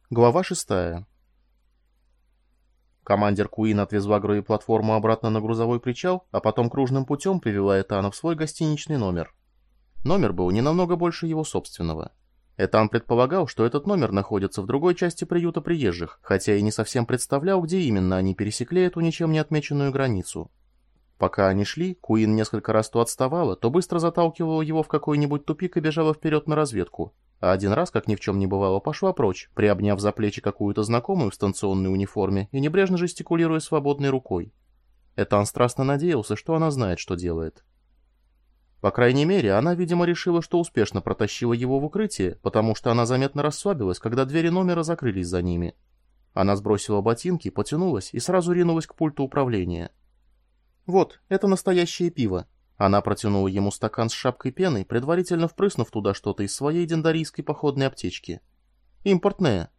Глава 6. Командир Куин отвезла гравиплатформу обратно на грузовой причал, а потом кружным путем привела Этана в свой гостиничный номер. Номер был не намного больше его собственного. Этан предполагал, что этот номер находится в другой части приюта приезжих, хотя и не совсем представлял, где именно они пересекли эту ничем не отмеченную границу. Пока они шли, Куин несколько раз то отставала, то быстро заталкивала его в какой-нибудь тупик и бежала вперед на разведку. А один раз, как ни в чем не бывало, пошла прочь, приобняв за плечи какую-то знакомую в станционной униформе и небрежно жестикулируя свободной рукой. Этан страстно надеялся, что она знает, что делает. По крайней мере, она, видимо, решила, что успешно протащила его в укрытие, потому что она заметно расслабилась, когда двери номера закрылись за ними. Она сбросила ботинки, потянулась и сразу ринулась к пульту управления. «Вот, это настоящее пиво». Она протянула ему стакан с шапкой пены, предварительно впрыснув туда что-то из своей дендарийской походной аптечки. «Импортное».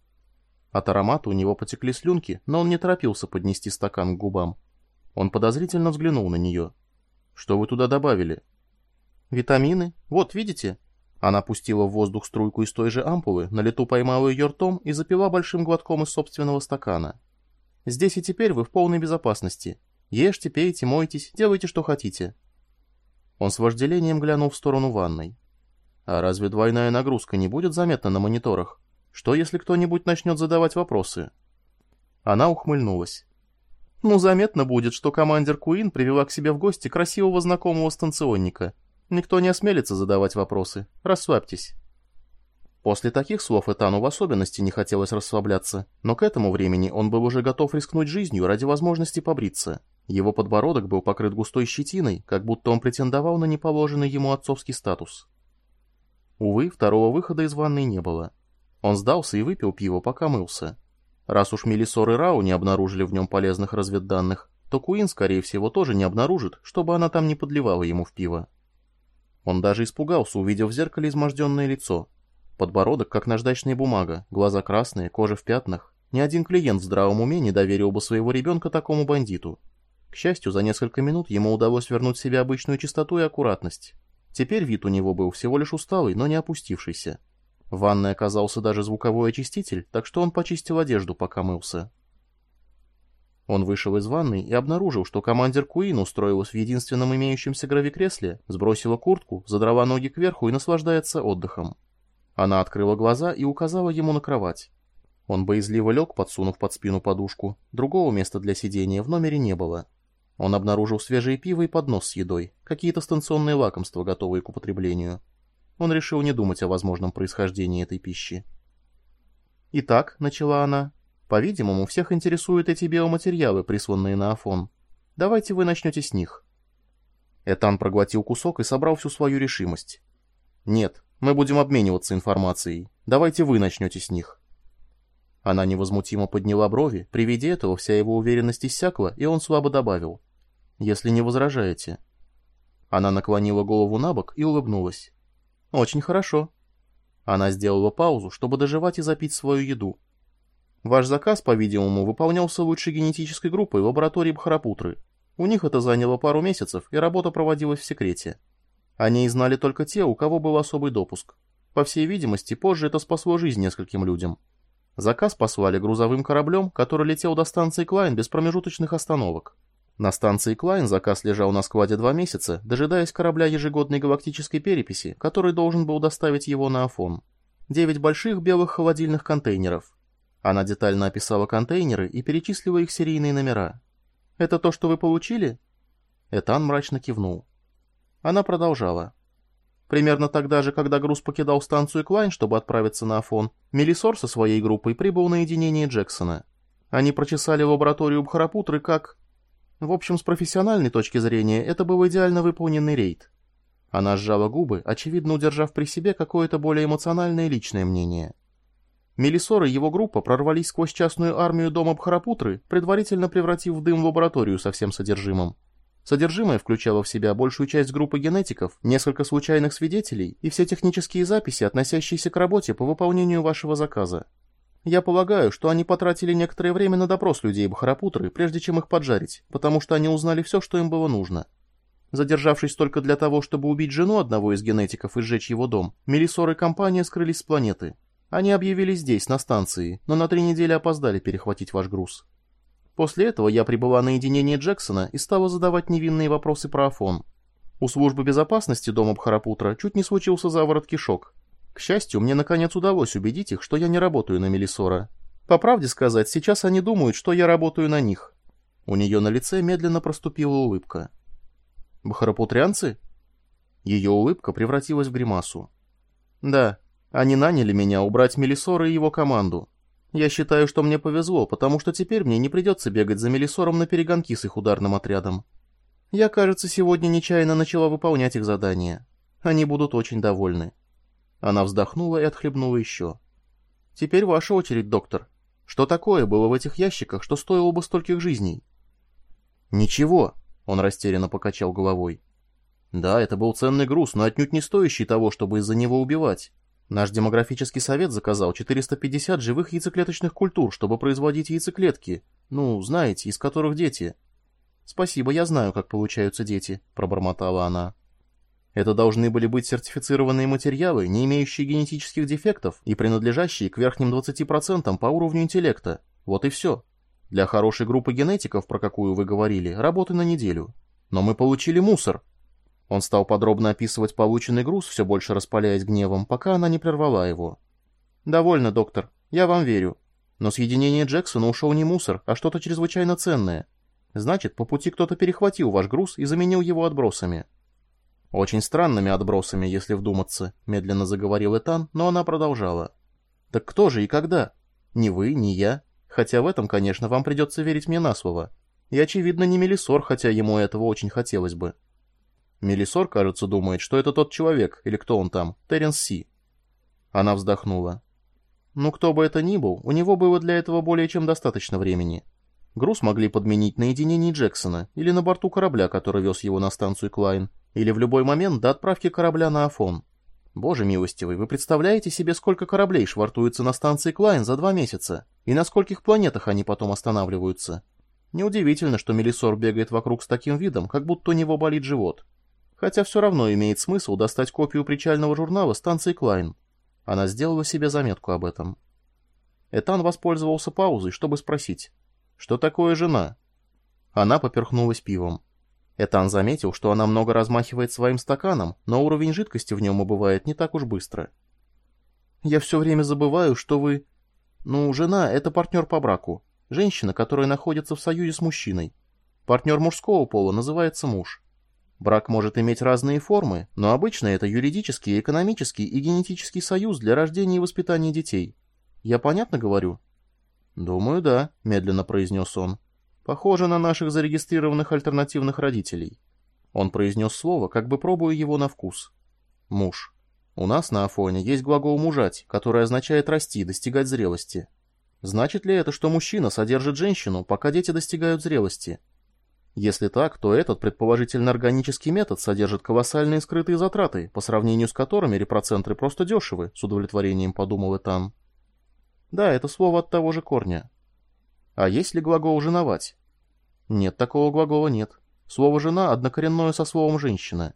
От аромата у него потекли слюнки, но он не торопился поднести стакан к губам. Он подозрительно взглянул на нее. «Что вы туда добавили?» «Витамины. Вот, видите?» Она пустила в воздух струйку из той же ампулы, на лету поймала ее ртом и запила большим глотком из собственного стакана. «Здесь и теперь вы в полной безопасности. Ешьте, пейте, мойтесь, делайте, что хотите». Он с вожделением глянул в сторону ванной. «А разве двойная нагрузка не будет заметна на мониторах? Что, если кто-нибудь начнет задавать вопросы?» Она ухмыльнулась. «Ну, заметно будет, что командир Куин привела к себе в гости красивого знакомого станционника. Никто не осмелится задавать вопросы. Расслабьтесь». После таких слов Этану в особенности не хотелось расслабляться, но к этому времени он был уже готов рискнуть жизнью ради возможности побриться. Его подбородок был покрыт густой щетиной, как будто он претендовал на неположенный ему отцовский статус. Увы, второго выхода из ванной не было. Он сдался и выпил пиво, пока мылся. Раз уж Мелисор и Рау не обнаружили в нем полезных разведданных, то Куин, скорее всего, тоже не обнаружит, чтобы она там не подливала ему в пиво. Он даже испугался, увидев в зеркале изможденное лицо. Подбородок, как наждачная бумага, глаза красные, кожа в пятнах. Ни один клиент в здравом уме не доверил бы своего ребенка такому бандиту. К счастью, за несколько минут ему удалось вернуть себе обычную чистоту и аккуратность. Теперь вид у него был всего лишь усталый, но не опустившийся. В ванной оказался даже звуковой очиститель, так что он почистил одежду, пока мылся. Он вышел из ванной и обнаружил, что командир Куин устроилась в единственном имеющемся гравикресле, сбросила куртку, задрала ноги кверху и наслаждается отдыхом. Она открыла глаза и указала ему на кровать. Он боязливо лег, подсунув под спину подушку. Другого места для сидения в номере не было. Он обнаружил свежее пиво и поднос с едой, какие-то станционные лакомства, готовые к употреблению. Он решил не думать о возможном происхождении этой пищи. «Итак», — начала она, — «по-видимому, всех интересуют эти биоматериалы, присланные на Афон. Давайте вы начнете с них». Этан проглотил кусок и собрал всю свою решимость. «Нет, мы будем обмениваться информацией. Давайте вы начнете с них». Она невозмутимо подняла брови, при виде этого вся его уверенность иссякла, и он слабо добавил: «Если не возражаете». Она наклонила голову набок и улыбнулась. «Очень хорошо». Она сделала паузу, чтобы дожевать и запить свою еду. «Ваш заказ, по-видимому, выполнялся лучшей генетической группой в лаборатории Бхарапутры. У них это заняло пару месяцев, и работа проводилась в секрете. О ней знали только те, у кого был особый допуск. По всей видимости, позже это спасло жизнь нескольким людям. Заказ послали грузовым кораблем, который летел до станции Клайн без промежуточных остановок. На станции Клайн заказ лежал на складе 2 месяца, дожидаясь корабля ежегодной галактической переписи, который должен был доставить его на Афон. 9 больших белых холодильных контейнеров. Она детально описала контейнеры и перечислила их серийные номера. «Это то, что вы получили?» Этан мрачно кивнул. Она продолжала. Примерно тогда же, когда груз покидал станцию Клайн, чтобы отправиться на Афон, Мелисор со своей группой прибыл на единение Джексона. Они прочесали лабораторию Бхарапутры как... В общем, с профессиональной точки зрения, это был идеально выполненный рейд. Она сжала губы, очевидно удержав при себе какое-то более эмоциональное личное мнение. Мелисор и его группа прорвались сквозь частную армию дома Бхарапутры, предварительно превратив в дым лабораторию со всем содержимым. Содержимое включало в себя большую часть группы генетиков, несколько случайных свидетелей и все технические записи, относящиеся к работе по выполнению вашего заказа. Я полагаю, что они потратили некоторое время на допрос людей Бхарапутры, прежде чем их поджарить, потому что они узнали все, что им было нужно. Задержавшись только для того, чтобы убить жену одного из генетиков и сжечь его дом, Мелисор и компания скрылись с планеты. Они объявились здесь, на станции, но на 3 недели опоздали перехватить ваш груз. После этого я прибыла на единение Джексона и стала задавать невинные вопросы про Афон. У службы безопасности дома Бхарапутра чуть не случился заворот кишок. К счастью, мне наконец удалось убедить их, что я не работаю на Мелисора. По правде сказать, сейчас они думают, что я работаю на них. У нее на лице медленно проступила улыбка. Бхарапутрянцы? Ее улыбка превратилась в гримасу. Да, они наняли меня убрать Мелисора и его команду. Я считаю, что мне повезло, потому что теперь мне не придется бегать за Мелисором на перегонки с их ударным отрядом. Я, кажется, сегодня нечаянно начала выполнять их задания. Они будут очень довольны. Она вздохнула и отхлебнула еще. Теперь ваша очередь, доктор. Что такое было в этих ящиках, что стоило бы стольких жизней? Ничего, он растерянно покачал головой. Да, это был ценный груз, но отнюдь не стоящий того, чтобы из-за него убивать. Наш демографический совет заказал 450 живых яйцеклеточных культур, чтобы производить яйцеклетки. Ну, знаете, из которых дети. Спасибо, я знаю, как получаются дети, пробормотала она. Это должны были быть сертифицированные материалы, не имеющие генетических дефектов и принадлежащие к верхним 20% по уровню интеллекта. Вот и все. Для хорошей группы генетиков, про какую вы говорили, работы на неделю. Но мы получили мусор. Он стал подробно описывать полученный груз, все больше распаляясь гневом, пока она не прервала его. «Довольно, доктор. Я вам верю. Но с единения Джексона ушел не мусор, а что-то чрезвычайно ценное. Значит, по пути кто-то перехватил ваш груз и заменил его отбросами». «Очень странными отбросами, если вдуматься», — медленно заговорил Этан, но она продолжала. «Так кто же и когда? Ни вы, ни я. Хотя в этом, конечно, вам придется верить мне на слово. И, очевидно, не Мелисор, хотя ему этого очень хотелось бы». Мелисор, кажется, думает, что это тот человек, или кто он там, Терренс Си. Она вздохнула. Ну, кто бы это ни был, у него было для этого более чем достаточно времени. Груз могли подменить на единении Джексона, или на борту корабля, который вез его на станцию Клайн, или в любой момент до отправки корабля на Афон. Боже милостивый, вы представляете себе, сколько кораблей швартуется на станции Клайн за 2 месяца, и на скольких планетах они потом останавливаются? Неудивительно, что Мелисор бегает вокруг с таким видом, как будто у него болит живот. Хотя все равно имеет смысл достать копию причального журнала станции Клайн. Она сделала себе заметку об этом. Этан воспользовался паузой, чтобы спросить, что такое жена? Она поперхнулась пивом. Этан заметил, что она много размахивает своим стаканом, но уровень жидкости в нем убывает не так уж быстро. «Я все время забываю, что вы...» «Ну, жена — это партнер по браку. Женщина, которая находится в союзе с мужчиной. Партнер мужского пола называется муж. Брак может иметь разные формы, но обычно это юридический, экономический и генетический союз для рождения и воспитания детей. Я понятно говорю?» «Думаю, да», — медленно произнес он. «Похоже на наших зарегистрированных альтернативных родителей». Он произнес слово, как бы пробуя его на вкус. «Муж. У нас на Афоне есть глагол «мужать», который означает «расти», «достигать зрелости». Значит ли это, что мужчина содержит женщину, пока дети достигают зрелости? Если так, то этот, предположительно органический метод содержит колоссальные скрытые затраты, по сравнению с которыми репроцентры просто дешевы, с удовлетворением подумал Этан. Да, это слово от того же корня. А есть ли глагол «женовать»? Нет, такого глагола нет. Слово «жена» однокоренное со словом «женщина».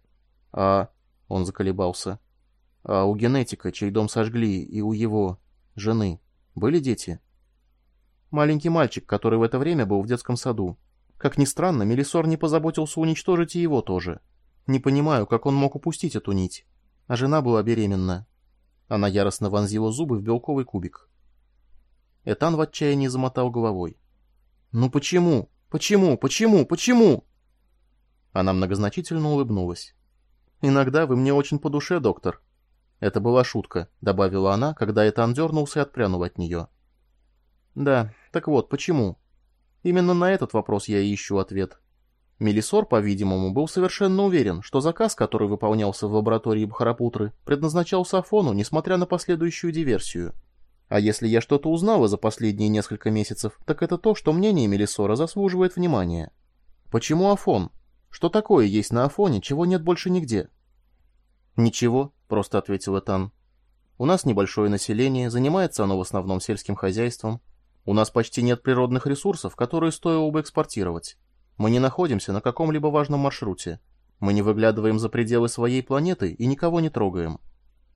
Он заколебался. А у генетика, чей дом сожгли, и у его жены были дети? Маленький мальчик, который в это время был в детском саду. Как ни странно, Мелисор не позаботился уничтожить и его тоже. Не понимаю, как он мог упустить эту нить. А жена была беременна. Она яростно вонзила зубы в белковый кубик. Этан в отчаянии замотал головой. «Ну почему? Почему? Почему? Почему?» Она многозначительно улыбнулась. «Иногда вы мне очень по душе, доктор». «Это была шутка», — добавила она, когда Этан дернулся и отпрянул от нее. «Да, так вот, почему?» Именно на этот вопрос я и ищу ответ. Мелисор, по-видимому, был совершенно уверен, что заказ, который выполнялся в лаборатории Бхарапутры, предназначался Афону, несмотря на последующую диверсию. А если я что-то узнала за последние несколько месяцев, так это то, что мнение Мелисора заслуживает внимания. Почему Афон? Что такое есть на Афоне, чего нет больше нигде? «Ничего», — просто ответил Этан. «У нас небольшое население, занимается оно в основном сельским хозяйством. У нас почти нет природных ресурсов, которые стоило бы экспортировать. Мы не находимся на каком-либо важном маршруте. Мы не выглядываем за пределы своей планеты и никого не трогаем.